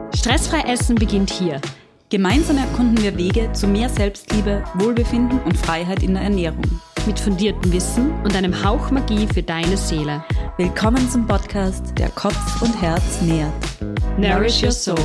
Stressfrei Essen beginnt hier. Gemeinsam erkunden wir Wege zu mehr Selbstliebe, Wohlbefinden und Freiheit in der Ernährung. Mit fundiertem Wissen und einem Hauch Magie für deine Seele. Willkommen zum Podcast, der Kopf und Herz nährt. Nourish your soul.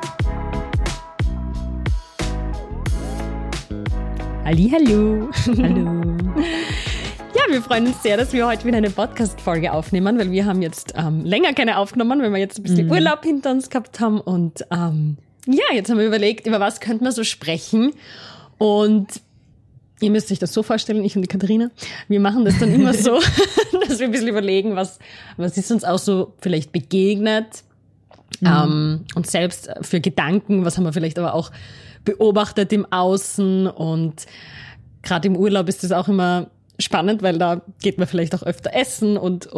Hallihallo. Hallo. Ja, wir freuen uns sehr, dass wir heute wieder eine Podcast-Folge aufnehmen, weil wir haben jetzt länger keine aufgenommen, weil wir jetzt ein bisschen Urlaub hinter uns gehabt haben. Und jetzt haben wir überlegt, über was könnten wir so sprechen. Und ihr müsst euch das so vorstellen, ich und die Katharina, wir machen das dann immer so, dass wir ein bisschen überlegen, was ist uns auch so vielleicht begegnet, und selbst für Gedanken, was haben wir vielleicht aber auch beobachtet im Außen. Und gerade im Urlaub ist das auch immer spannend, weil da geht man vielleicht auch öfter essen und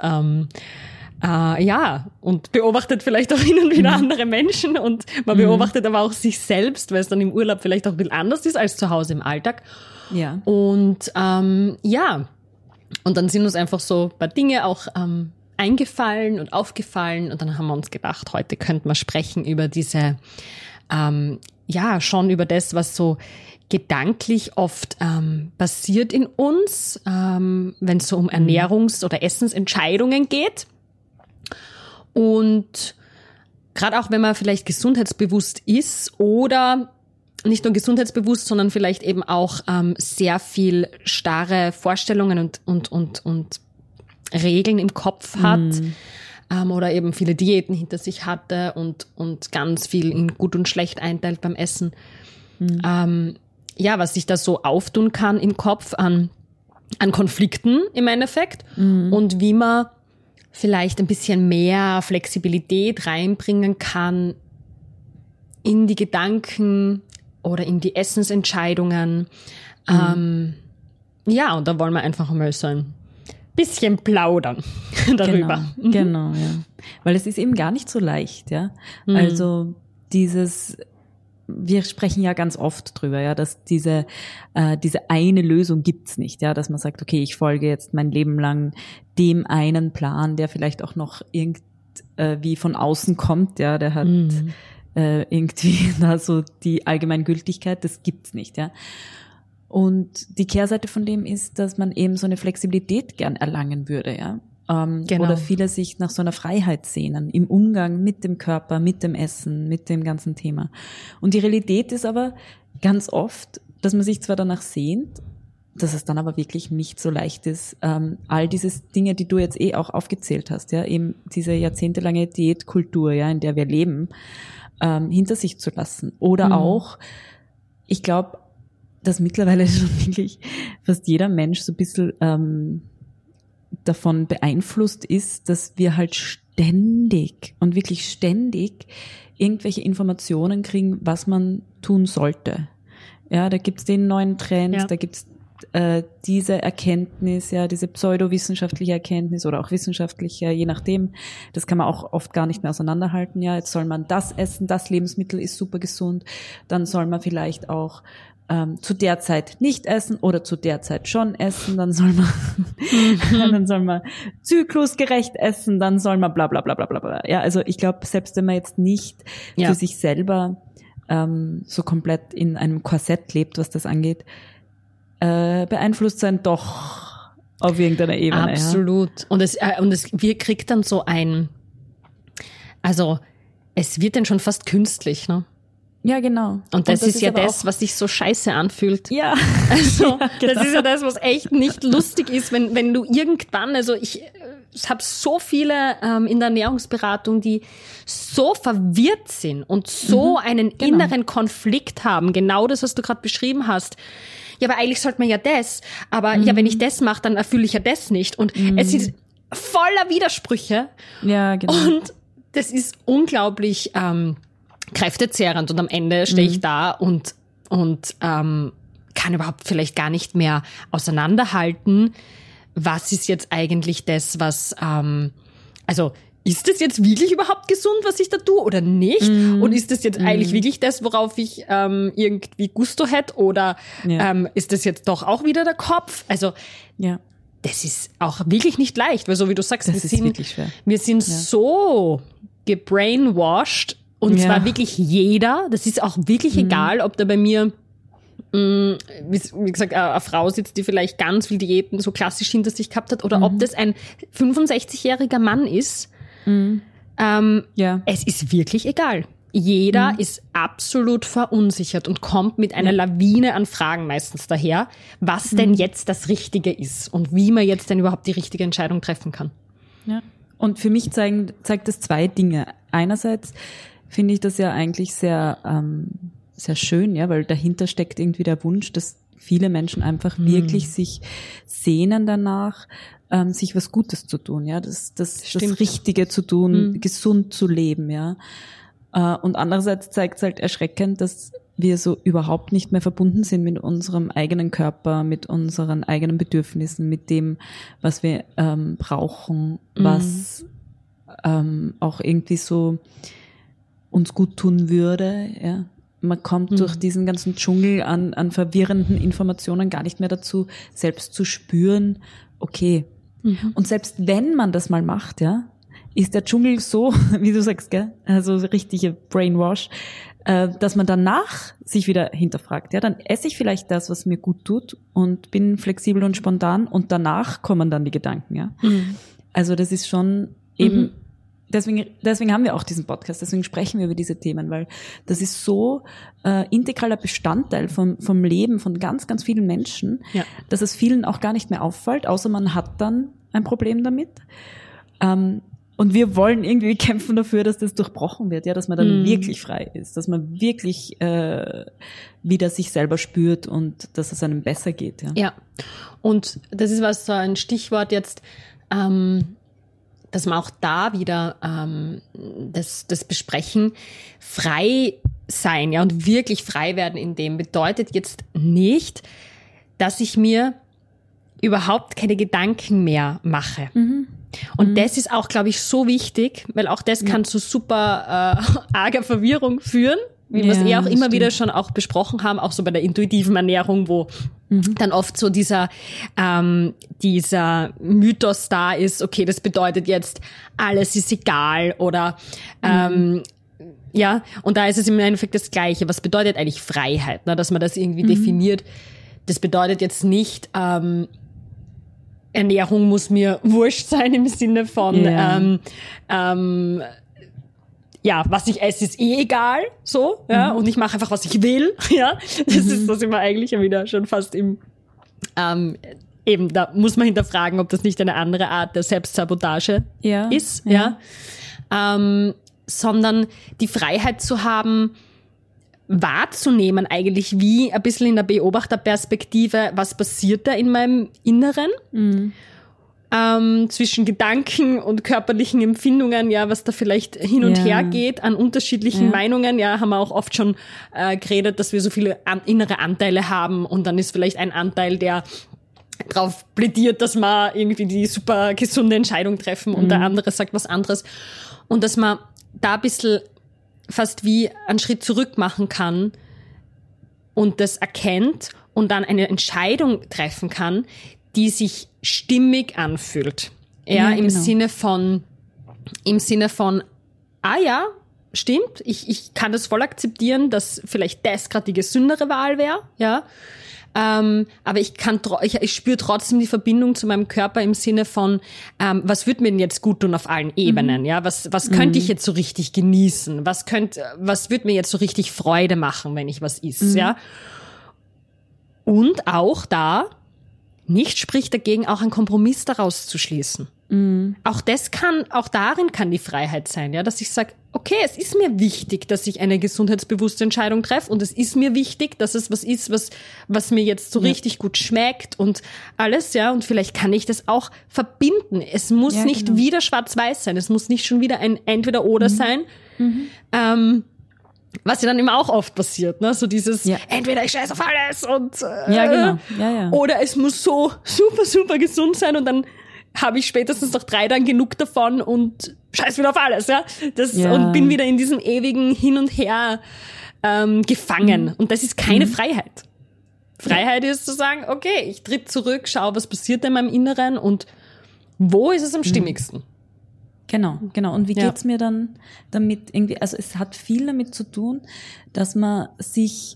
beobachtet vielleicht auch hin und wieder andere Menschen und man beobachtet aber auch sich selbst, weil es dann im Urlaub vielleicht auch ein bisschen anders ist als zu Hause im Alltag. Ja. Und und dann sind uns einfach so ein paar Dinge auch eingefallen und aufgefallen und dann haben wir uns gedacht, heute könnten wir sprechen über diese, schon über das, was so gedanklich oft passiert in uns, wenn es so um Ernährungs- oder Essensentscheidungen geht. Und gerade auch, wenn man vielleicht gesundheitsbewusst ist oder nicht nur gesundheitsbewusst, sondern vielleicht eben auch sehr viel starre Vorstellungen und Regeln im Kopf hat oder eben viele Diäten hinter sich hatte und ganz viel in gut und schlecht einteilt beim Essen. Was sich da so auftun kann im Kopf an Konflikten im Endeffekt und wie man vielleicht ein bisschen mehr Flexibilität reinbringen kann in die Gedanken oder in die Essensentscheidungen. Und da wollen wir einfach mal so ein bisschen plaudern darüber. Genau, ja. Weil es ist eben gar nicht so leicht, ja. Also wir sprechen ja ganz oft drüber, ja, dass diese eine Lösung gibt's nicht, ja, dass man sagt, okay, ich folge jetzt mein Leben lang dem einen Plan, der vielleicht auch noch irgendwie von außen kommt, ja, der hat irgendwie da so die Allgemeingültigkeit, das gibt's nicht, ja. Und die Kehrseite von dem ist, dass man eben so eine Flexibilität gern erlangen würde, ja. Genau. Oder viele sich nach so einer Freiheit sehnen im Umgang mit dem Körper, mit dem Essen, mit dem ganzen Thema. Und die Realität ist aber ganz oft, dass man sich zwar danach sehnt, dass es dann aber wirklich nicht so leicht ist, all diese Dinge, die du jetzt auch aufgezählt hast, ja, eben diese jahrzehntelange Diätkultur, ja, in der wir leben, hinter sich zu lassen. Oder auch, ich glaube, dass mittlerweile schon wirklich fast jeder Mensch so ein bisschen davon beeinflusst ist, dass wir halt ständig irgendwelche Informationen kriegen, was man tun sollte. Ja, da gibt's den neuen Trend, da gibt's diese Erkenntnis, ja, diese pseudowissenschaftliche Erkenntnis oder auch wissenschaftliche, je nachdem. Das kann man auch oft gar nicht mehr auseinanderhalten. Ja, jetzt soll man das essen, das Lebensmittel ist super gesund. Dann soll man vielleicht auch zu der Zeit nicht essen oder zu der Zeit schon essen, dann soll man zyklusgerecht essen, dann soll man bla bla bla bla bla. Ja, also ich glaube, selbst wenn man jetzt nicht für sich selber so komplett in einem Korsett lebt, was das angeht, beeinflusst sein doch auf irgendeiner Ebene. Absolut. Ja. Und wir kriegt dann so es wird dann schon fast künstlich, ne? Ja, genau. Und das ist ja das, was sich so scheiße anfühlt. Ja. Also, ja, genau. Das ist ja das, was echt nicht lustig ist, wenn du irgendwann, also ich habe so viele in der Ernährungsberatung, die so verwirrt sind und so einen inneren Konflikt haben. Genau das, was du gerade beschrieben hast. Ja, aber eigentlich sollte man ja das. Aber ja, wenn ich das mache, dann erfülle ich ja das nicht. Und es ist voller Widersprüche. Ja, genau. Und das ist unglaublich kräftezehrend und am Ende stehe ich da und kann überhaupt vielleicht gar nicht mehr auseinanderhalten, was ist jetzt eigentlich das, was ist das jetzt wirklich überhaupt gesund, was ich da tue oder nicht? Und ist das jetzt eigentlich wirklich das, worauf ich irgendwie Gusto hätte oder ist das jetzt doch auch wieder der Kopf? Also das ist auch wirklich nicht leicht, weil so wie du sagst, wir sind so gebrainwashed Und zwar wirklich jeder. Das ist auch wirklich egal, ob da bei mir, wie gesagt, eine Frau sitzt, die vielleicht ganz viel Diäten so klassisch hinter sich gehabt hat, oder ob das ein 65-jähriger Mann ist. Es ist wirklich egal. Jeder ist absolut verunsichert und kommt mit einer Lawine an Fragen meistens daher, was denn jetzt das Richtige ist und wie man jetzt denn überhaupt die richtige Entscheidung treffen kann. Ja. Und für mich zeigt das zwei Dinge. Einerseits finde ich das ja eigentlich sehr, sehr schön, ja, weil dahinter steckt irgendwie der Wunsch, dass viele Menschen einfach wirklich sich sehnen danach, sich was Gutes zu tun, ja, das Richtige zu tun, gesund zu leben, ja. Und andererseits zeigt es halt erschreckend, dass wir so überhaupt nicht mehr verbunden sind mit unserem eigenen Körper, mit unseren eigenen Bedürfnissen, mit dem, was wir brauchen, was auch irgendwie so uns gut tun würde. Ja. Man kommt durch diesen ganzen Dschungel an verwirrenden Informationen gar nicht mehr dazu, selbst zu spüren, okay. Und selbst wenn man das mal macht, ja, ist der Dschungel so, wie du sagst, gell, also richtige Brainwash, dass man danach sich wieder hinterfragt. Ja, dann esse ich vielleicht das, was mir gut tut und bin flexibel und spontan und danach kommen dann die Gedanken. Ja, also das ist schon eben, deswegen haben wir auch diesen Podcast, deswegen sprechen wir über diese Themen, weil das ist so integraler Bestandteil vom Leben von ganz, ganz vielen Menschen, dass es vielen auch gar nicht mehr auffällt, außer man hat dann ein Problem damit. Und wir wollen irgendwie kämpfen dafür, dass das durchbrochen wird, ja, dass man dann wirklich frei ist, dass man wirklich wieder sich selber spürt und dass es einem besser geht. Ja, und das ist was so ein Stichwort jetzt, dass wir auch da wieder das besprechen. Frei sein, ja, und wirklich frei werden in dem bedeutet jetzt nicht, dass ich mir überhaupt keine Gedanken mehr mache. Und das ist auch, glaube ich, so wichtig, weil auch das kann zu super arger Verwirrung führen, wie wir es auch immer wieder schon auch besprochen haben, auch so bei der intuitiven Ernährung, wo dann oft so dieser Mythos da ist, okay, das bedeutet jetzt, alles ist egal oder ja, und da ist es im Endeffekt das Gleiche. Was bedeutet eigentlich Freiheit, ne? Dass man das irgendwie definiert. Das bedeutet jetzt nicht, Ernährung muss mir wurscht sein im Sinne von, was ich esse, ist eh egal, so, ja, und ich mache einfach, was ich will, ja. Das ist, da sind wir eigentlich ja wieder schon fast im, eben, da muss man hinterfragen, ob das nicht eine andere Art der Selbstsabotage ist, sondern die Freiheit zu haben, wahrzunehmen eigentlich, wie ein bisschen in der Beobachterperspektive, was passiert da in meinem Inneren, zwischen Gedanken und körperlichen Empfindungen, ja, was da vielleicht hin und her geht an unterschiedlichen Meinungen, ja, haben wir auch oft schon geredet, dass wir so viele innere Anteile haben und dann ist vielleicht ein Anteil, der drauf plädiert, dass wir irgendwie die super gesunde Entscheidung treffen und der andere sagt was anderes und dass man da ein bisschen fast wie einen Schritt zurück machen kann und das erkennt und dann eine Entscheidung treffen kann, die sich stimmig anfühlt. Ja, im Sinne von, ja, stimmt, ich kann das voll akzeptieren, dass vielleicht das gerade die gesündere Wahl wäre, ja. Aber ich spüre trotzdem die Verbindung zu meinem Körper im Sinne von, was wird mir denn jetzt gut tun auf allen Ebenen, ja? Was könnte ich jetzt so richtig genießen? Was wird mir jetzt so richtig Freude machen, wenn ich was esse, ja? Und auch nicht spricht dagegen, auch einen Kompromiss daraus zu schließen. Auch darin kann die Freiheit sein, ja, dass ich sage, okay, es ist mir wichtig, dass ich eine gesundheitsbewusste Entscheidung treffe und es ist mir wichtig, dass es was ist, was mir jetzt so richtig gut schmeckt und alles, ja, und vielleicht kann ich das auch verbinden. Es muss nicht wieder schwarz-weiß sein, es muss nicht schon wieder ein Entweder-Oder sein, was ja dann immer auch oft passiert, ne, so dieses, entweder ich scheiße auf alles und oder es muss so super, super gesund sein und dann habe ich spätestens nach 3 Tagen genug davon und scheiß wieder auf alles, ja. Und bin wieder in diesem ewigen Hin und Her gefangen. Und das ist keine Freiheit. Freiheit ist zu sagen, okay, ich tritt zurück, schau, was passiert in meinem Inneren und wo ist es am stimmigsten. Genau. Und wie geht's mir dann damit irgendwie? Also es hat viel damit zu tun, dass man sich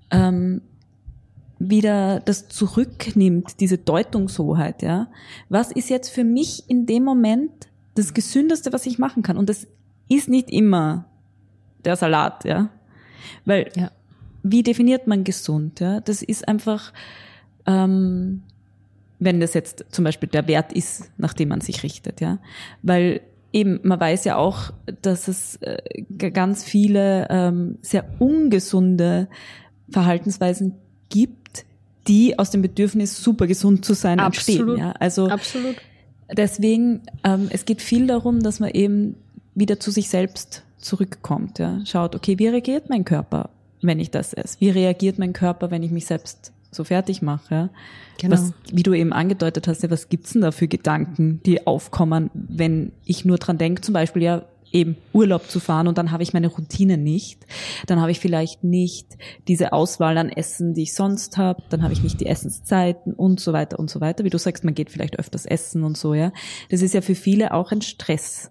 wieder das zurücknimmt, diese Deutungshoheit, ja. Was ist jetzt für mich in dem Moment das Gesündeste, was ich machen kann? Und das ist nicht immer der Salat, ja. Weil, wie definiert man gesund, ja? Das ist einfach, wenn das jetzt zum Beispiel der Wert ist, nach dem man sich richtet, ja. Weil eben, man weiß ja auch, dass es ganz viele sehr ungesunde Verhaltensweisen gibt, die aus dem Bedürfnis, super gesund zu sein, entstehen. Ja? Also absolut. Deswegen, es geht viel darum, dass man eben wieder zu sich selbst zurückkommt. Ja? Schaut, okay, wie reagiert mein Körper, wenn ich das esse? Wie reagiert mein Körper, wenn ich mich selbst so fertig mache? Ja? Genau. Wie du eben angedeutet hast, ja, was gibt's denn da für Gedanken, die aufkommen, wenn ich nur dran denke, zum Beispiel ja eben Urlaub zu fahren und dann habe ich meine Routine nicht, dann habe ich vielleicht nicht diese Auswahl an Essen, die ich sonst habe, dann habe ich nicht die Essenszeiten und so weiter und so weiter. Wie du sagst, man geht vielleicht öfters essen und so, ja. Das ist ja für viele auch ein Stress.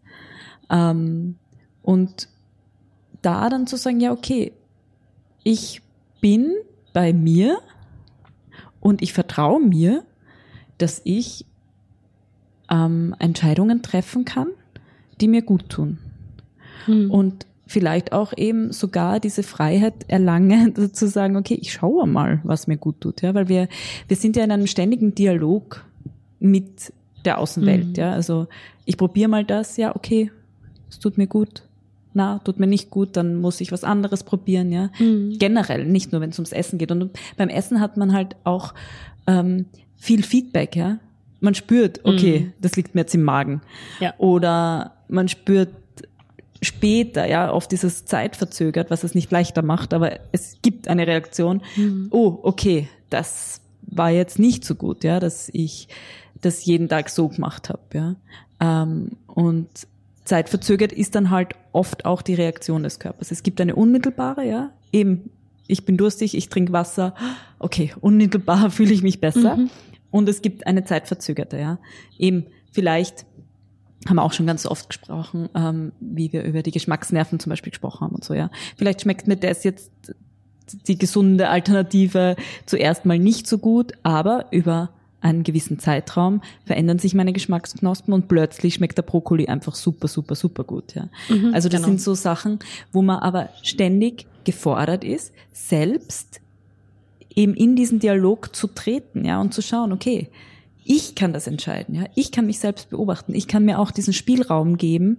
Und da dann zu sagen, ja, okay, ich bin bei mir und ich vertraue mir, dass ich Entscheidungen treffen kann, die mir gut tun. Und vielleicht auch eben sogar diese Freiheit erlange, zu sagen, okay, ich schaue mal, was mir gut tut, ja, weil wir sind ja in einem ständigen Dialog mit der Außenwelt, ja, also ich probiere mal das, ja, okay, es tut mir gut, tut mir nicht gut, dann muss ich was anderes probieren, ja, generell, nicht nur, wenn es ums Essen geht. Und beim Essen hat man halt auch viel Feedback, ja, man spürt, okay, das liegt mir jetzt im Magen, oder man spürt später, ja, oft ist es zeitverzögert, was es nicht leichter macht, aber es gibt eine Reaktion. Oh, okay, das war jetzt nicht so gut, ja, dass ich das jeden Tag so gemacht habe, ja. Und zeitverzögert ist dann halt oft auch die Reaktion des Körpers. Es gibt eine unmittelbare, ja, eben, ich bin durstig, ich trinke Wasser, okay, unmittelbar fühle ich mich besser. Und es gibt eine zeitverzögerte, ja, eben vielleicht haben wir auch schon ganz oft gesprochen, wie wir über die Geschmacksnerven zum Beispiel gesprochen haben und so, ja. Vielleicht schmeckt mir das jetzt, die gesunde Alternative, zuerst mal nicht so gut, aber über einen gewissen Zeitraum verändern sich meine Geschmacksknospen und plötzlich schmeckt der Brokkoli einfach super, super, super gut, ja. Also das sind so Sachen, wo man aber ständig gefordert ist, selbst eben in diesen Dialog zu treten, ja, und zu schauen, okay, ich kann das entscheiden, ja. Ich kann mich selbst beobachten. Ich kann mir auch diesen Spielraum geben,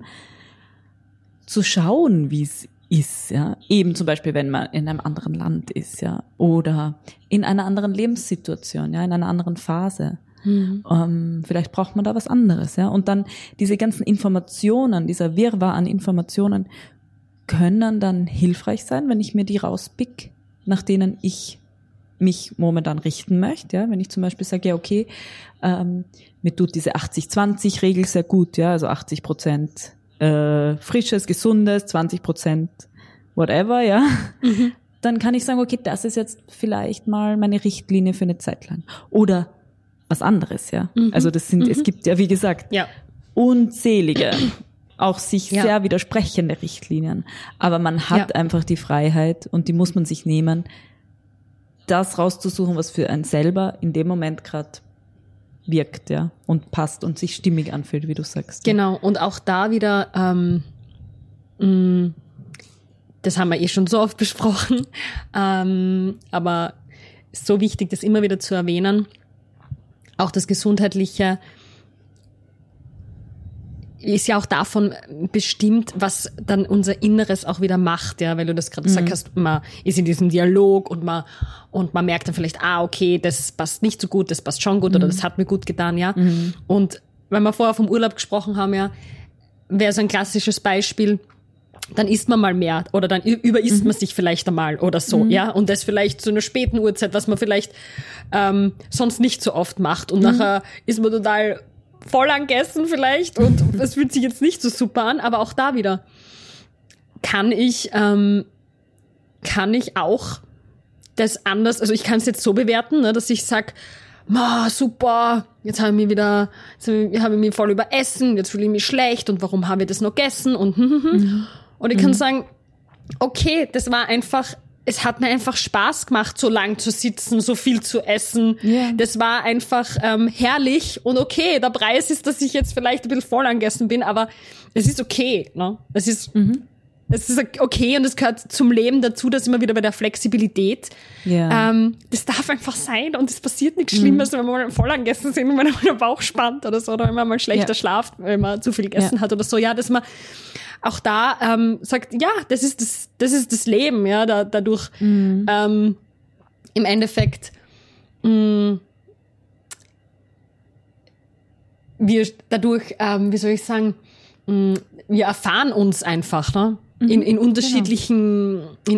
zu schauen, wie es ist, ja. Eben zum Beispiel, wenn man in einem anderen Land ist, ja. Oder in einer anderen Lebenssituation, ja, in einer anderen Phase. Vielleicht braucht man da was anderes, ja. Und dann diese ganzen Informationen, dieser Wirrwarr an Informationen können dann hilfreich sein, wenn ich mir die rauspick, nach denen ich mich momentan richten möchte, ja, wenn ich zum Beispiel sage, ja, okay, mir tut diese 80-20-Regel sehr gut, ja, also 80% frisches, gesundes, 20% whatever, ja, dann kann ich sagen, okay, das ist jetzt vielleicht mal meine Richtlinie für eine Zeit lang. Oder was anderes, ja. Also das sind, es gibt ja, wie gesagt, unzählige, auch sich sehr widersprechende Richtlinien. Aber man hat einfach die Freiheit und die muss man sich nehmen, das rauszusuchen, was für einen selber in dem Moment gerade wirkt, ja, und passt und sich stimmig anfühlt, wie du sagst. Genau, und auch da wieder, das haben wir eh schon so oft besprochen, aber so wichtig, das immer wieder zu erwähnen, auch das Gesundheitliche ist ja auch davon bestimmt, was dann unser Inneres auch wieder macht, ja, weil du das gerade gesagt hast, man ist in diesem Dialog und man merkt dann vielleicht, okay, das passt nicht so gut, das passt schon gut oder das hat mir gut getan, ja. Und wenn wir vorher vom Urlaub gesprochen haben, ja, wäre so ein klassisches Beispiel, dann isst man mal mehr oder dann überisst man sich vielleicht einmal oder so, ja, und das vielleicht zu einer späten Uhrzeit, was man vielleicht sonst nicht so oft macht und nachher ist man total voll angegessen vielleicht und es fühlt sich jetzt nicht so super an, aber auch da wieder kann ich auch das anders, also ich kann es jetzt so bewerten, ne, dass ich sag, super, jetzt habe ich mich voll überessen, jetzt fühle ich mich schlecht und warum habe ich das noch gegessen und Und ich kann sagen, okay, das war einfach, es hat mir einfach Spaß gemacht, so lang zu sitzen, so viel zu essen. Yeah. Das war einfach herrlich und okay, der Preis ist, dass ich jetzt vielleicht ein bisschen voll angegessen bin, aber es ist okay. Ne? Es ist okay und es gehört zum Leben dazu, dass immer wieder bei der Flexibilität. Ja. Das darf einfach sein und es passiert nichts Schlimmes, wenn wir mal voll angegessen sind und wenn man der Bauch spannt oder so, oder wenn man mal schlechter schlaft, wenn man zu viel gegessen hat oder so. Ja, dass man auch da sagt, ja, das ist das Leben, ja, dadurch im Endeffekt wir dadurch, wie soll ich sagen, wir erfahren uns einfach, ne? In unterschiedlichen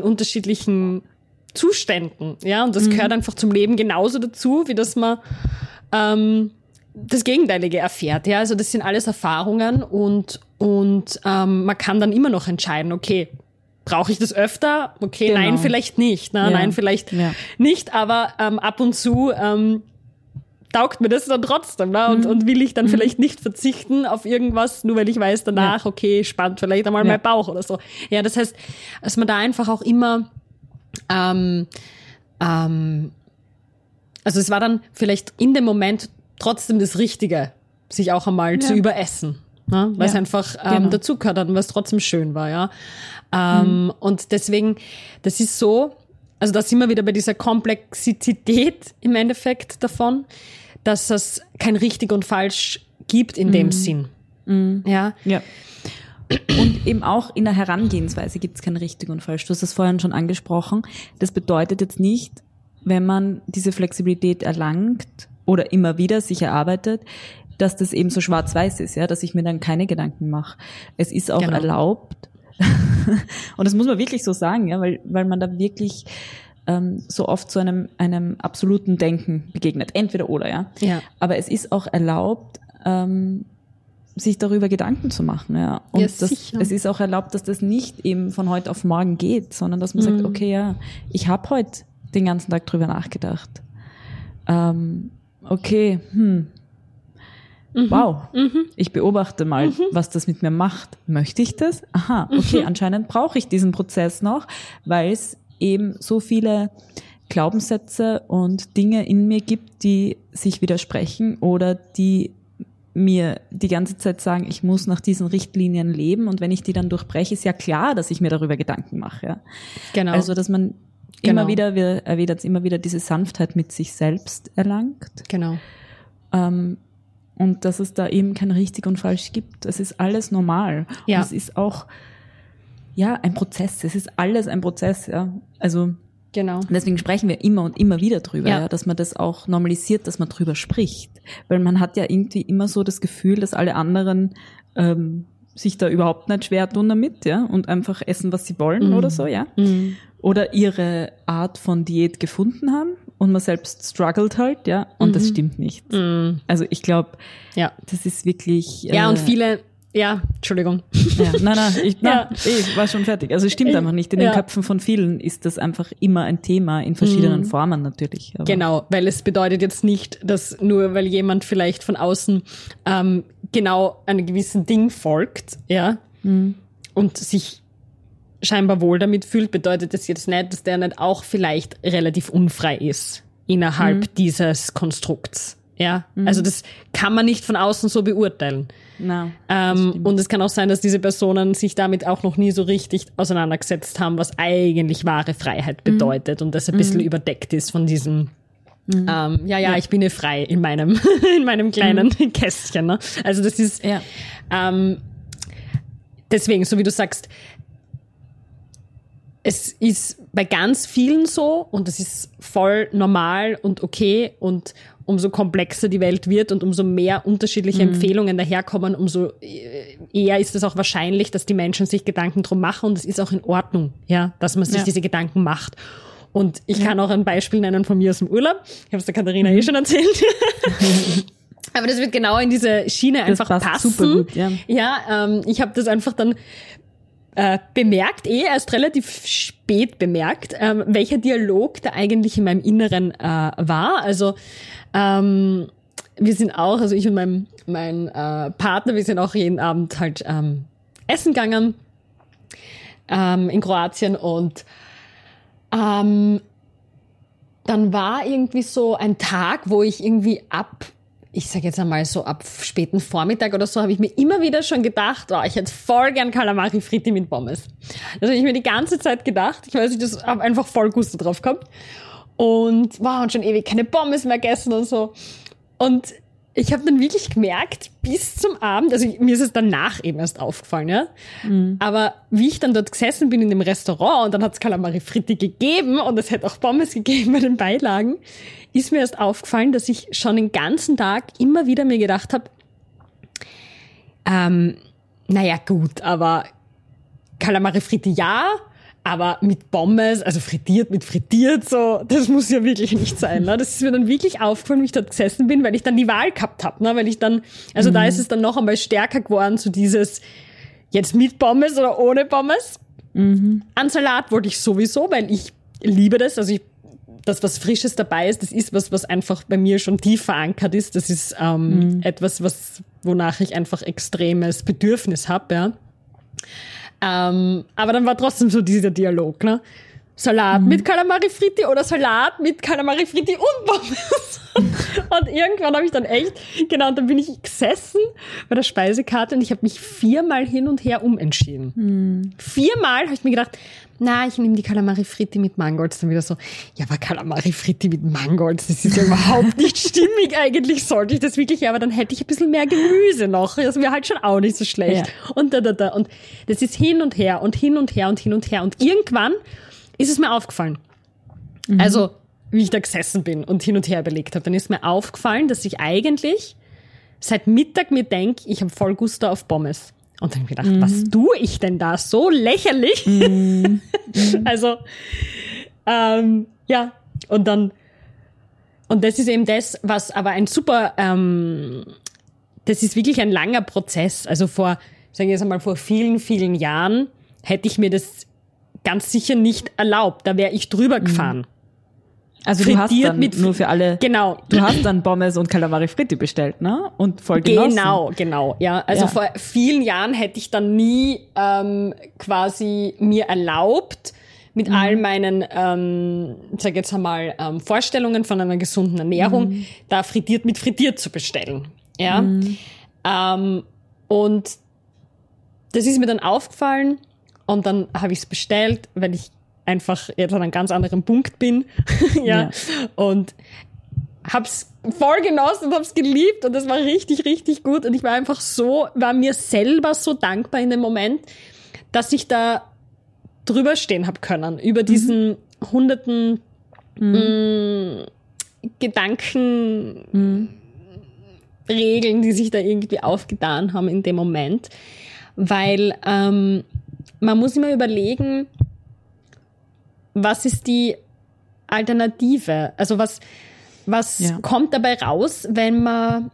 Zuständen, ja, und das gehört einfach zum Leben genauso dazu, wie dass man das Gegenteilige erfährt, ja, also das sind alles Erfahrungen und man kann dann immer noch entscheiden, okay, brauche ich das öfter? Okay, nein, vielleicht nicht, ne? Nein, vielleicht nicht, aber ab und zu taugt mir das dann trotzdem, ne? Und will ich dann vielleicht nicht verzichten auf irgendwas, nur weil ich weiß danach, okay, spannt vielleicht einmal mein Bauch oder so. Ja, das heißt, dass man da einfach auch immer also es war dann vielleicht in dem Moment trotzdem das Richtige, sich auch einmal zu überessen, ne? Weil es einfach dazu gehört hat und was trotzdem schön war, ja. Und deswegen, das ist so, also da sind wir wieder bei dieser Komplexität im Endeffekt davon, dass es kein richtig und falsch gibt in dem Sinn. Ja. Und eben auch in der Herangehensweise gibt es kein richtig und falsch. Du hast das vorhin schon angesprochen. Das bedeutet jetzt nicht, wenn man diese Flexibilität erlangt oder immer wieder sich erarbeitet, dass das eben so schwarz-weiß ist, ja, dass ich mir dann keine Gedanken mache. Es ist auch erlaubt, und das muss man wirklich so sagen, ja, weil man da wirklich so oft zu einem absoluten Denken begegnet. Entweder oder, ja. Aber es ist auch erlaubt, sich darüber Gedanken zu machen, ja. Und es ist auch erlaubt, dass das nicht eben von heute auf morgen geht, sondern dass man sagt, okay, ja, ich habe heute den ganzen Tag drüber nachgedacht. Okay, wow, ich beobachte mal, was das mit mir macht. Möchte ich das? Aha, okay, anscheinend brauche ich diesen Prozess noch, weil es eben so viele Glaubenssätze und Dinge in mir gibt, die sich widersprechen oder die mir die ganze Zeit sagen, ich muss nach diesen Richtlinien leben, und wenn ich die dann durchbreche, ist ja klar, dass ich mir darüber Gedanken mache. Ja. Genau. Also, dass man immer wieder, wir erwähnen es immer wieder, diese Sanftheit mit sich selbst erlangt. Genau. Und dass es da eben kein richtig und falsch gibt. Es ist alles normal. Ja. Und es ist auch, ein Prozess. Es ist alles ein Prozess, ja. Also, deswegen sprechen wir immer und immer wieder drüber, ja, dass man das auch normalisiert, dass man drüber spricht. Weil man hat ja irgendwie immer so das Gefühl, dass alle anderen sich da überhaupt nicht schwer tun damit, ja, und einfach essen, was sie wollen oder so, ja. Oder ihre Art von Diät gefunden haben und man selbst struggelt halt, ja, und das stimmt nicht. Also ich glaube, das ist wirklich... und viele... Ja, Entschuldigung. Ja, nein, ich war schon fertig. Also es stimmt einfach nicht. In den Köpfen von vielen ist das einfach immer ein Thema, in verschiedenen Formen natürlich. Aber genau, weil es bedeutet jetzt nicht, dass nur weil jemand vielleicht von außen genau einem gewissen Ding folgt, ja, und sich scheinbar wohl damit fühlt, bedeutet das jetzt nicht, dass der nicht auch vielleicht relativ unfrei ist innerhalb dieses Konstrukts. Ja, also das kann man nicht von außen so beurteilen. No, und es kann auch sein, dass diese Personen sich damit auch noch nie so richtig auseinandergesetzt haben, was eigentlich wahre Freiheit bedeutet und das ein bisschen überdeckt ist von diesem ich bin frei in meinem kleinen Kästchen. Ne? Also das ist deswegen, so wie du sagst, es ist bei ganz vielen so und es ist voll normal und okay, und umso komplexer die Welt wird und umso mehr unterschiedliche Empfehlungen daherkommen, umso eher ist es auch wahrscheinlich, dass die Menschen sich Gedanken drum machen, und es ist auch in Ordnung, ja, dass man sich diese Gedanken macht. Und ich kann auch ein Beispiel nennen von mir aus dem Urlaub. Ich habe es der Katharina schon erzählt. Aber das wird genau in diese Schiene einfach passen. Super gut, ja. Ja, ich habe das einfach dann bemerkt, erst relativ spät bemerkt, welcher Dialog da eigentlich in meinem Inneren war. Also wir sind auch, also ich und mein Partner, wir sind auch jeden Abend halt essen gegangen in Kroatien und dann war irgendwie so ein Tag, wo ich irgendwie ich sage jetzt einmal so ab späten Vormittag oder so, habe ich mir immer wieder schon gedacht, ich hätte voll gern Kalamari Fritti mit Pommes. Das habe ich mir die ganze Zeit gedacht. Ich weiß nicht, das habe einfach voll Gusto drauf gehabt. Und und schon ewig keine Pommes mehr gegessen und so. Und ich habe dann wirklich gemerkt, bis zum Abend, also mir ist es danach eben erst aufgefallen, ja. Mhm. Aber wie ich dann dort gesessen bin in dem Restaurant und dann hat es Kalamari Fritti gegeben und es hätte auch Pommes gegeben bei den Beilagen, ist mir erst aufgefallen, dass ich schon den ganzen Tag immer wieder mir gedacht habe, naja gut, aber Kalamari Fritti ja, aber mit Pommes, also frittiert mit frittiert, so, das muss ja wirklich nicht sein. Ne? Das ist mir dann wirklich aufgefallen, wie ich dort gesessen bin, weil ich dann die Wahl gehabt habe. Ne? Weil ich dann, also da ist es dann noch einmal stärker geworden, so dieses jetzt mit Pommes oder ohne Pommes. Mhm. An Salat wollte ich sowieso, weil ich liebe das. Also das, was Frisches dabei ist, das ist was einfach bei mir schon tief verankert ist. Das ist etwas, wonach ich einfach extremes Bedürfnis habe, ja. Aber dann war trotzdem so dieser Dialog, ne? Salat mit Kalamari Fritti oder Salat mit Kalamari Fritti und Pommes. Und irgendwann habe ich dann und dann bin ich gesessen bei der Speisekarte und ich habe mich 4-mal hin und her umentschieden. 4-mal habe ich mir gedacht, ich nehme die Kalamari Fritti mit Mangolds. Dann wieder so, ja, aber Kalamari Fritti mit Mangolds, das ist ja überhaupt nicht stimmig. Eigentlich sollte ich das wirklich, aber dann hätte ich ein bisschen mehr Gemüse noch. Das wäre halt schon auch nicht so schlecht. Ja. Und Und das ist hin und her und hin und her und hin und her. Und irgendwann ist es mir aufgefallen. Mhm. Also, wie ich da gesessen bin und hin und her überlegt habe, dann ist mir aufgefallen, dass ich eigentlich seit Mittag mir denke, ich habe voll Gusto auf Pommes. Und dann habe ich gedacht, was tue ich denn da? So lächerlich. Also, und das ist eben das, was aber ein super, das ist wirklich ein langer Prozess. Also vor vielen, vielen Jahren hätte ich mir das ganz sicher nicht erlaubt. Da wäre ich drüber gefahren. Also du hast dann, nur für alle, genau. Du hast dann Pommes und Kalamari Fritti bestellt, ne? Und voll genossen. Genau, ja. Also vor vielen Jahren hätte ich dann nie quasi mir erlaubt, mit all meinen, Vorstellungen von einer gesunden Ernährung, da frittiert mit frittiert zu bestellen. Ja. Und das ist mir dann aufgefallen und dann habe ich es bestellt, weil ich einfach jetzt an einem ganz anderen Punkt bin. ja. Und hab's voll genossen und hab's geliebt und das war richtig, richtig gut. Und ich war mir selber so dankbar in dem Moment, dass ich da drüber stehen hab können, über diesen hunderten Gedankenregeln, die sich da irgendwie aufgetan haben in dem Moment. Weil man muss immer überlegen, was ist die Alternative? Also was kommt dabei raus, wenn man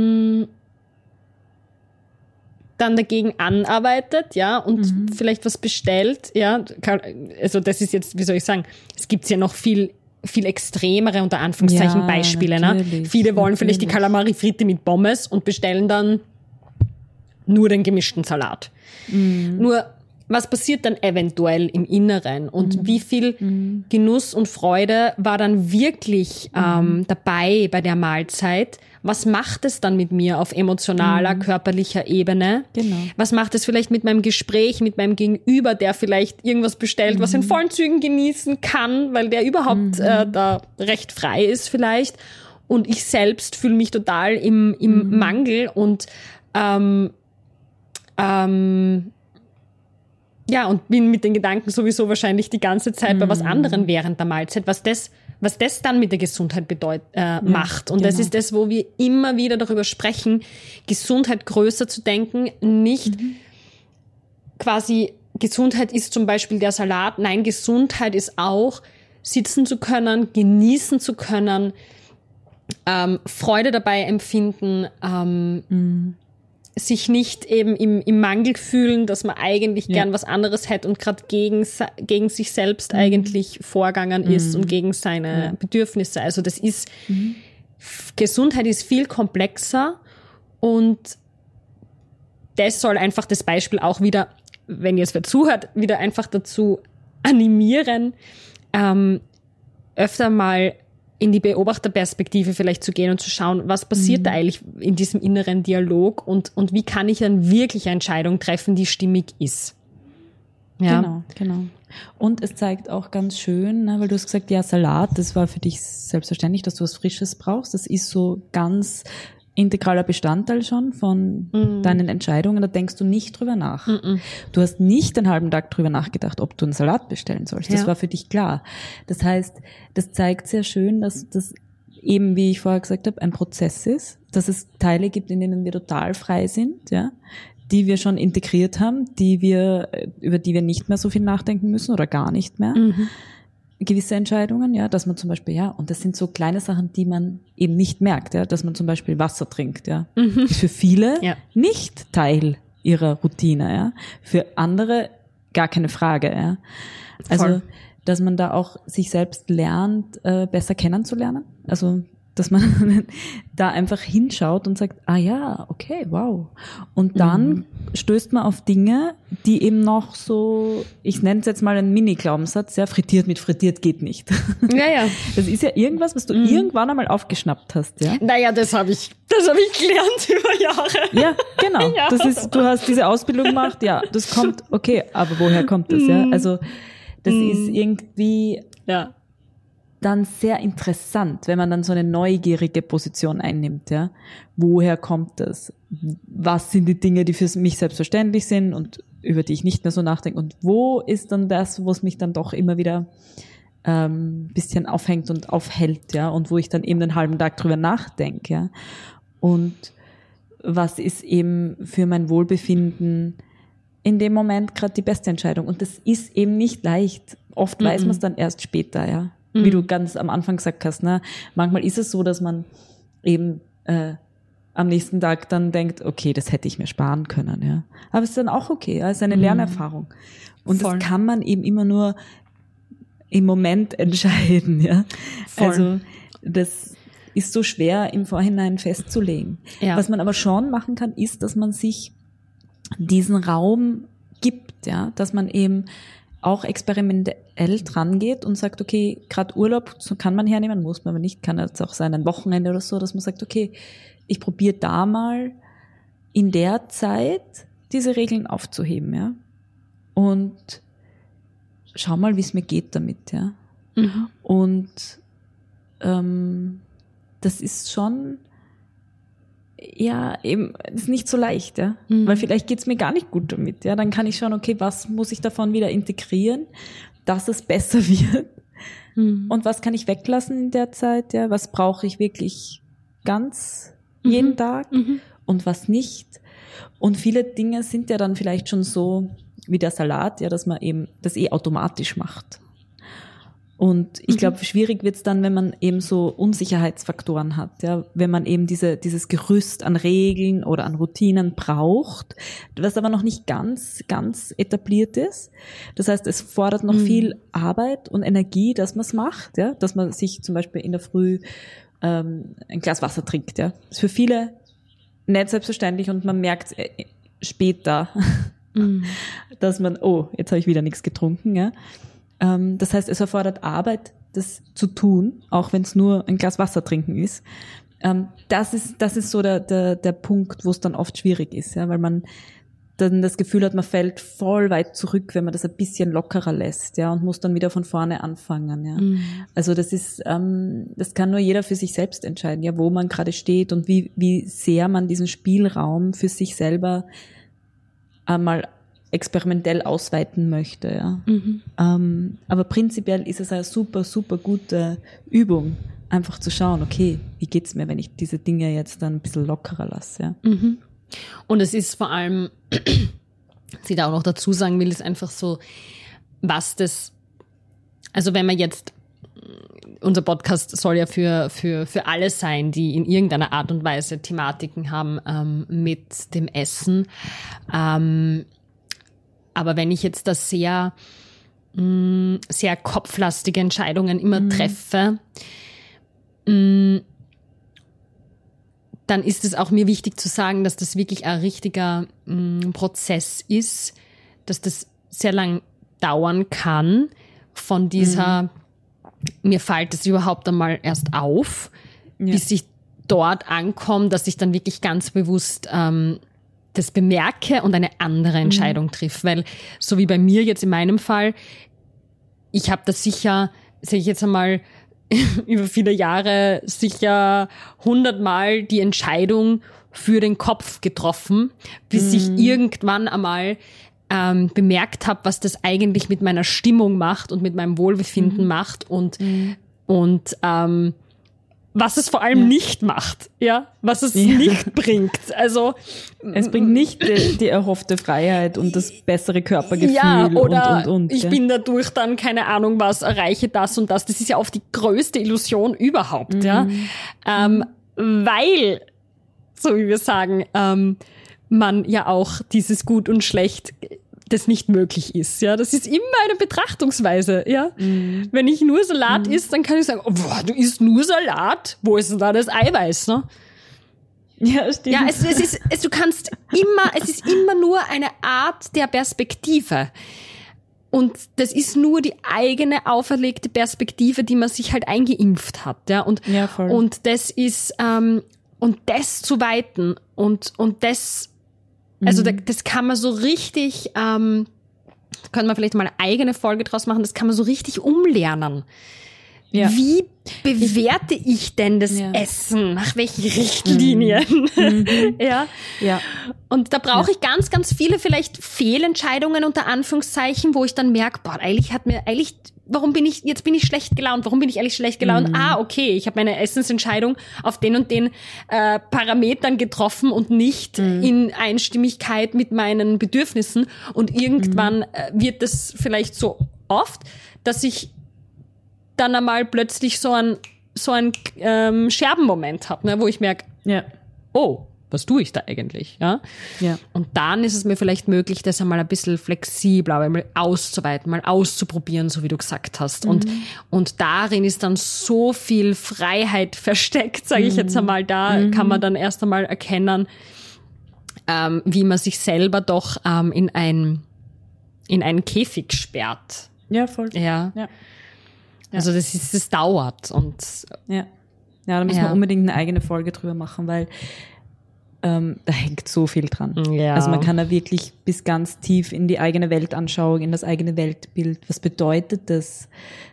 dann dagegen anarbeitet, ja, und vielleicht was bestellt, ja? Also das ist jetzt, wie soll ich sagen, es gibt ja noch viel extremere, unter Anführungszeichen, Beispiele. Ne? Viele wollen vielleicht die Kalamari Fritti mit Pommes und bestellen dann nur den gemischten Salat. Nur was passiert dann eventuell im Inneren und wie viel Genuss und Freude war dann wirklich dabei bei der Mahlzeit? Was macht es dann mit mir auf emotionaler, körperlicher Ebene? Genau. Was macht es vielleicht mit meinem Gespräch, mit meinem Gegenüber, der vielleicht irgendwas bestellt, was in vollen Zügen genießen kann, weil der überhaupt da recht frei ist vielleicht. Und ich selbst fühle mich total im Mangel und und bin mit den Gedanken sowieso wahrscheinlich die ganze Zeit bei was anderem während der Mahlzeit, was das dann mit der Gesundheit macht. Und das ist das, wo wir immer wieder darüber sprechen, Gesundheit größer zu denken, nicht quasi Gesundheit ist zum Beispiel der Salat. Nein, Gesundheit ist auch sitzen zu können, genießen zu können, Freude dabei empfinden, sich nicht eben im Mangel fühlen, dass man eigentlich gern was anderes hätte und gerade gegen sich selbst eigentlich vorgegangen ist und gegen seine Bedürfnisse. Also das ist, Gesundheit ist viel komplexer und das soll einfach das Beispiel auch wieder, wenn ihr es wer zuhört, wieder einfach dazu animieren, öfter mal in die Beobachterperspektive vielleicht zu gehen und zu schauen, was passiert da eigentlich in diesem inneren Dialog und wie kann ich dann wirklich eine Entscheidung treffen, die stimmig ist. Ja. Genau. Und es zeigt auch ganz schön, ne, weil du hast gesagt, ja, Salat, das war für dich selbstverständlich, dass du was Frisches brauchst. Das ist so ganz integraler Bestandteil schon von deinen Entscheidungen. Da denkst du nicht drüber nach. Du hast nicht den halben Tag drüber nachgedacht, ob du einen Salat bestellen sollst. Das war für dich klar. Das heißt, das zeigt sehr schön, dass das eben, wie ich vorher gesagt habe, ein Prozess ist, dass es Teile gibt, in denen wir total frei sind, ja, die wir schon integriert haben, über die wir nicht mehr so viel nachdenken müssen oder gar nicht mehr. Gewisse Entscheidungen, ja, dass man zum Beispiel, ja, und das sind so kleine Sachen, die man eben nicht merkt, ja, dass man zum Beispiel Wasser trinkt, ja, ist für viele nicht Teil ihrer Routine, ja, für andere gar keine Frage, ja. Also, dass man da auch sich selbst lernt, besser kennenzulernen, also dass man da einfach hinschaut und sagt, ah ja, okay, wow. Und dann stößt man auf Dinge, die eben noch so, ich nenne es jetzt mal einen Mini-Glaubenssatz, ja, frittiert mit frittiert geht nicht. Ja. Das ist ja irgendwas, was du irgendwann einmal aufgeschnappt hast, ja. Naja, das hab ich gelernt über Jahre. Ja, genau. Ja. Das ist, du hast diese Ausbildung gemacht, ja, das kommt, okay, aber woher kommt das, ja? Also, das ist irgendwie, dann sehr interessant, wenn man dann so eine neugierige Position einnimmt, ja. Woher kommt das? Was sind die Dinge, die für mich selbstverständlich sind und über die ich nicht mehr so nachdenke? Und wo ist dann das, wo es mich dann doch immer wieder bisschen aufhängt und aufhält, ja? Und wo ich dann eben den halben Tag drüber nachdenke, ja? Und was ist eben für mein Wohlbefinden in dem Moment gerade die beste Entscheidung? Und das ist eben nicht leicht. Oft weiß man es dann erst später, ja. Wie du ganz am Anfang gesagt hast, ne? Manchmal ist es so, dass man eben am nächsten Tag dann denkt, okay, das hätte ich mir sparen können, ja. Aber es ist dann auch okay, ja? Es ist eine Lernerfahrung. Und das kann man eben immer nur im Moment entscheiden, ja. Also das ist so schwer im Vorhinein festzulegen. Ja. Was man aber schon machen kann, ist, dass man sich diesen Raum gibt, ja, dass man eben auch experimentell dran geht und sagt, okay, gerade Urlaub so kann man hernehmen, muss man aber nicht, kann jetzt auch sein ein Wochenende oder so, dass man sagt, okay, ich probiere da mal in der Zeit diese Regeln aufzuheben, ja, und schau mal, wie es mir geht damit, ja. Und das ist schon, ja, eben, ist nicht so leicht, ja. Weil vielleicht geht's mir gar nicht gut damit, ja. Dann kann ich schauen, okay, was muss ich davon wieder integrieren, dass es besser wird? Und was kann ich weglassen in der Zeit, ja? Was brauche ich wirklich ganz jeden Tag und was nicht? Und viele Dinge sind ja dann vielleicht schon so wie der Salat, ja, dass man eben das automatisch macht. Und ich glaube, schwierig wird's dann, wenn man eben so Unsicherheitsfaktoren hat, ja, wenn man eben dieses Gerüst an Regeln oder an Routinen braucht, was aber noch nicht ganz etabliert ist. Das heißt, es fordert noch viel Arbeit und Energie, dass man es macht, ja, dass man sich zum Beispiel in der Früh ein Glas Wasser trinkt, ja. Das ist für viele nicht selbstverständlich und man merkt später, dass man, oh, jetzt habe ich wieder nichts getrunken, ja. Das heißt, es erfordert Arbeit, das zu tun, auch wenn es nur ein Glas Wasser trinken ist. Das ist so der Punkt, wo es dann oft schwierig ist, ja, weil man dann das Gefühl hat, man fällt voll weit zurück, wenn man das ein bisschen lockerer lässt, ja, und muss dann wieder von vorne anfangen, ja. Also das ist, das kann nur jeder für sich selbst entscheiden, ja, wo man gerade steht und wie sehr man diesen Spielraum für sich selber einmal experimentell ausweiten möchte, ja. Aber prinzipiell ist es eine super, super gute Übung, einfach zu schauen, okay, wie geht's mir, wenn ich diese Dinge jetzt dann ein bisschen lockerer lasse, ja. Und es ist vor allem, was ich da auch noch dazu sagen will, ist einfach so, was das, also wenn man jetzt unser Podcast soll ja für alle sein, die in irgendeiner Art und Weise Thematiken haben mit dem Essen. Aber wenn ich jetzt das sehr kopflastige Entscheidungen immer treffe, dann ist es auch mir wichtig zu sagen, dass das wirklich ein richtiger Prozess ist, dass das sehr lang dauern kann von dieser, mir fällt es überhaupt einmal erst auf, bis ich dort ankomme, dass ich dann wirklich ganz bewusst das bemerke und eine andere Entscheidung triff. Weil so wie bei mir jetzt in meinem Fall, ich habe das sicher, sage ich jetzt einmal, über viele Jahre sicher 100-mal die Entscheidung für den Kopf getroffen, bis ich irgendwann einmal bemerkt habe, was das eigentlich mit meiner Stimmung macht und mit meinem Wohlbefinden macht und was es vor allem nicht macht, ja, was es nicht bringt. Also es bringt nicht die erhoffte Freiheit und das bessere Körpergefühl oder und. Ich bin dadurch dann, keine Ahnung was, erreiche das und das. Das ist ja oft die größte Illusion überhaupt, ja. Weil, so wie wir sagen, man ja auch dieses Gut und Schlecht das nicht möglich ist, ja. Das ist immer eine Betrachtungsweise, ja. Wenn ich nur Salat esse, dann kann ich sagen, oh, boah, du isst nur Salat? Wo ist denn da das Eiweiß, ne? Ja, stimmt. Ja, es ist immer nur eine Art der Perspektive. Und das ist nur die eigene auferlegte Perspektive, die man sich halt eingeimpft hat, ja. Und das ist, und das zu weiten und das, also das kann man so richtig, können wir vielleicht mal eine eigene Folge draus machen, das kann man so richtig umlernen. Ja. Wie bewerte ich denn das Essen? Nach welchen Richtlinien? Ja. Und da brauche ich ganz, ganz viele vielleicht Fehlentscheidungen unter Anführungszeichen, wo ich dann merke, boah, warum bin ich schlecht gelaunt? Warum bin ich eigentlich schlecht gelaunt? Okay, ich habe meine Essensentscheidung auf den und den Parametern getroffen und nicht in Einstimmigkeit mit meinen Bedürfnissen. Und irgendwann wird das vielleicht so oft, dass ich dann einmal plötzlich so ein Scherbenmoment habe, ne, wo ich merke, oh, was tue ich da eigentlich? Ja? Und dann ist es mir vielleicht möglich, das einmal ein bisschen flexibler, mal auszuweiten, mal auszuprobieren, so wie du gesagt hast. Und darin ist dann so viel Freiheit versteckt, sage ich jetzt einmal. Da kann man dann erst einmal erkennen, wie man sich selber doch in einen Käfig sperrt. Ja, voll. Ja. Also das dauert und da müssen wir unbedingt eine eigene Folge drüber machen, weil da hängt so viel dran. Ja. Also man kann da wirklich bis ganz tief in die eigene Weltanschauung, in das eigene Weltbild. Was bedeutet das?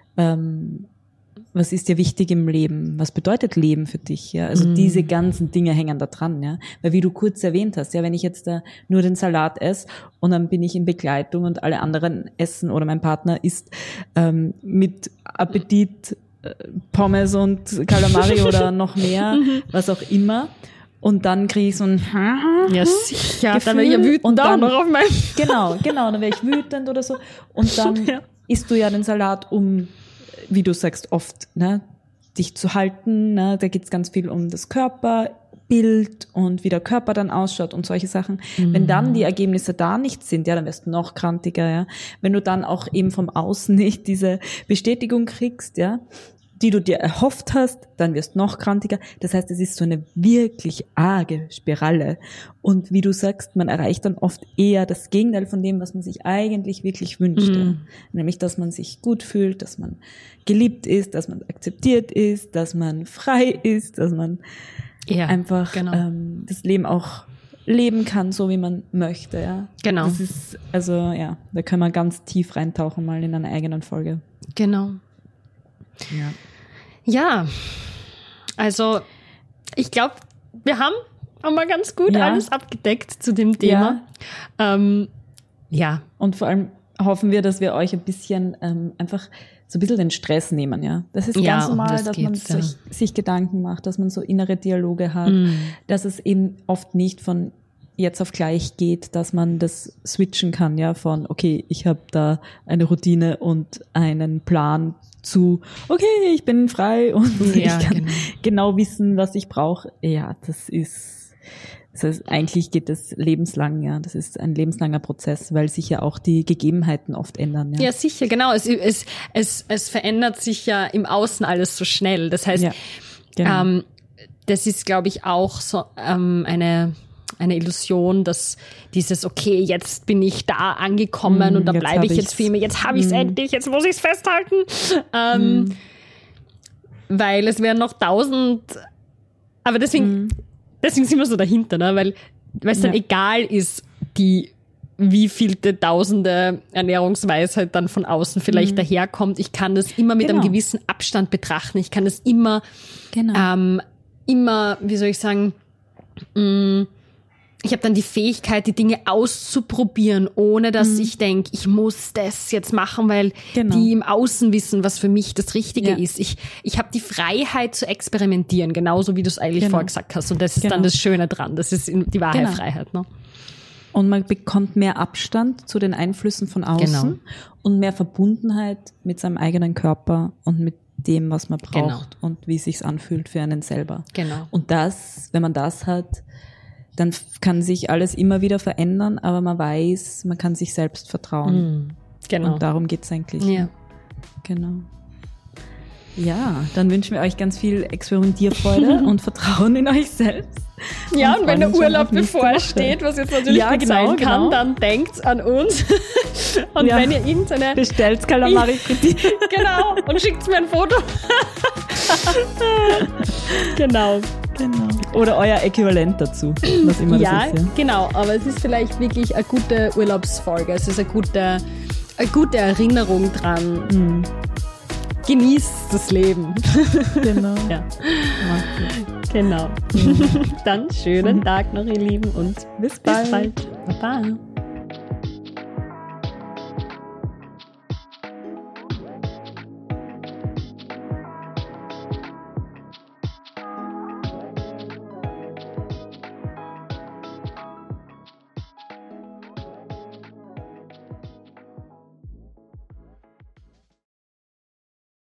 Was ist dir wichtig im Leben? Was bedeutet Leben für dich? Ja, also diese ganzen Dinge hängen da dran, ja. Weil wie du kurz erwähnt hast, ja, wenn ich jetzt da nur den Salat esse und dann bin ich in Begleitung und alle anderen essen oder mein Partner isst mit Appetit Pommes und Calamari oder noch mehr, was auch immer. Und dann kriege ich so ein sicher, Gefühl, dann wäre ich ja wütend und dann, noch auf meinem Genau, dann wäre ich wütend oder so. Und dann isst du ja den Salat, um, wie du sagst, oft, ne, dich zu halten. Ne? Da geht's ganz viel um das Körperbild und wie der Körper dann ausschaut und solche Sachen. Wenn dann die Ergebnisse da nicht sind, ja, dann wirst du noch krantiger, ja. Wenn du dann auch eben vom Außen nicht diese Bestätigung kriegst, ja, die du dir erhofft hast, dann wirst du noch krantiger. Das heißt, es ist so eine wirklich arge Spirale. Und wie du sagst, man erreicht dann oft eher das Gegenteil von dem, was man sich eigentlich wirklich wünscht. Ja. Nämlich, dass man sich gut fühlt, dass man geliebt ist, dass man akzeptiert ist, dass man frei ist, dass man einfach das Leben auch leben kann, so wie man möchte. Ja. Genau. Das ist, also ja, da können wir ganz tief reintauchen, mal in einer eigenen Folge. Genau. Ja, also ich glaube, wir haben mal ganz gut alles abgedeckt zu dem Thema. Und vor allem hoffen wir, dass wir euch ein bisschen einfach so ein bisschen den Stress nehmen. Ja, das ist ganz normal, dass man sich Gedanken macht, dass man so innere Dialoge hat, dass es eben oft nicht von jetzt auf gleich geht, dass man das switchen kann, ja, von okay, ich habe da eine Routine und einen Plan zu, okay, ich bin frei und ich kann genau wissen, was ich brauche. Ja, das heißt, eigentlich geht das lebenslang, ja. Das ist ein lebenslanger Prozess, weil sich ja auch die Gegebenheiten oft ändern. Ja, ja sicher, genau. Es verändert sich ja im Außen alles so schnell. Das heißt, das ist, glaube ich, auch so eine Illusion, dass dieses, okay, jetzt bin ich da angekommen und da bleibe ich jetzt für immer, jetzt habe ich es endlich, jetzt muss ich es festhalten. Weil es wären noch 1000, aber deswegen sind wir so dahinter, ne? Weil es dann egal ist, wie vielte tausende Ernährungsweisheit dann von außen vielleicht daherkommt. Ich kann das immer mit einem gewissen Abstand betrachten. Ich kann das immer, wie soll ich sagen, ich habe dann die Fähigkeit, die Dinge auszuprobieren, ohne dass ich denke, ich muss das jetzt machen, weil die im Außen wissen, was für mich das Richtige ist. Ich habe die Freiheit zu experimentieren, genauso wie du es eigentlich vorher gesagt hast. Und das ist dann das Schöne dran. Das ist die wahre Freiheit. Ne? Und man bekommt mehr Abstand zu den Einflüssen von außen und mehr Verbundenheit mit seinem eigenen Körper und mit dem, was man braucht und wie es sich anfühlt für einen selber. Genau. Und das, wenn man das hat, dann kann sich alles immer wieder verändern, aber man weiß, man kann sich selbst vertrauen. Genau. Und darum geht's eigentlich. Ja. Genau. Ja, dann wünschen wir euch ganz viel Experimentierfreude und Vertrauen in euch selbst. Ja, und wenn der Urlaub bevorsteht, was jetzt natürlich gut sein kann, dann denkt an uns. Und wenn ihr irgendeine... Bestellt Calamari Fritti. Genau, und schickt mir ein Foto. Genau. Oder euer Äquivalent dazu, was immer das ist. Ja, genau, aber es ist vielleicht wirklich eine gute Urlaubsfolge. Es ist eine gute Erinnerung dran. Genießt das Leben. Genau. Ja. Genau. Dann schönen Tag noch, ihr Lieben, und bis bald. Baba.